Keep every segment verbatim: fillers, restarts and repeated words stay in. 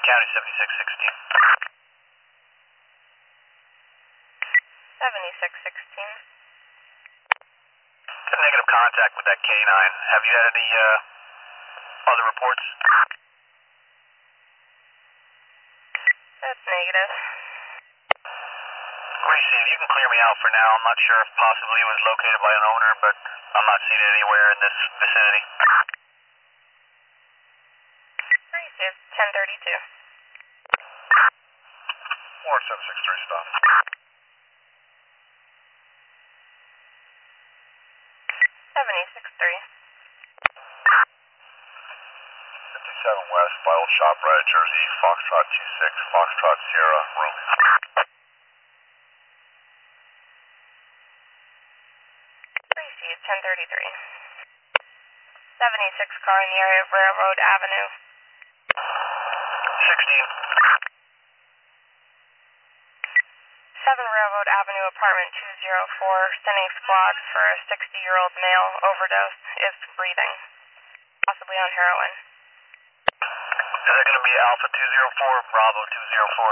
County seventy-six sixteen. seventy-six sixteen. Got negative contact with that K nine. Have you had any uh, other reports? That's negative. Gracie, if you can clear me out for now, I'm not sure if possibly it was located by an owner, but I'm not seeing it anywhere in this vicinity. Gracie, it's ten thirty-two. Warren seven six three, stop. seventy-six three. fifty-seven West, by Old ShopRite, Jersey, Foxtrot two six, Foxtrot Sierra, room. Gracie, it's ten thirty-three. seventy-six car in the area of Railroad Avenue. sixteen. seven Railroad Avenue, apartment two oh four, sending squad for a sixty-year-old male overdose, is breathing, possibly on heroin. Is that going to be Alpha two oh four, Bravo two oh four?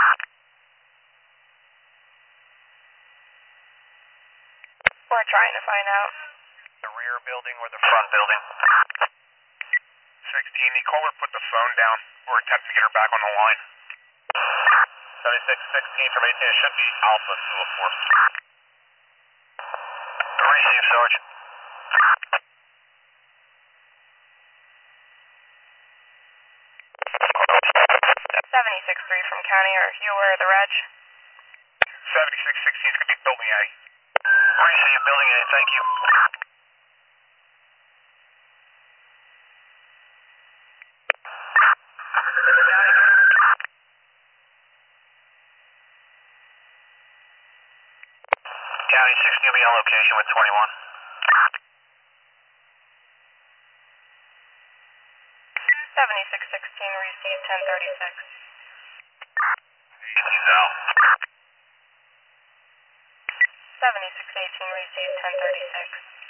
We're trying to find out. The rear building or the front building? sixteen, the caller put the phone down. We're attempting to get her back on the line. seventy-six sixteen from eighteen, it should be Alpha two oh four. Receive, Sergeant. seventy-six three from County, are you aware of the reg? seventy-six sixteen is going to be Building A. Receive, Building A, thank you. County sixteen will be on location with twenty-one. seventy-six sixteen, received ten thirty-six. He's out. seventy-six eighteen, received ten thirty-six.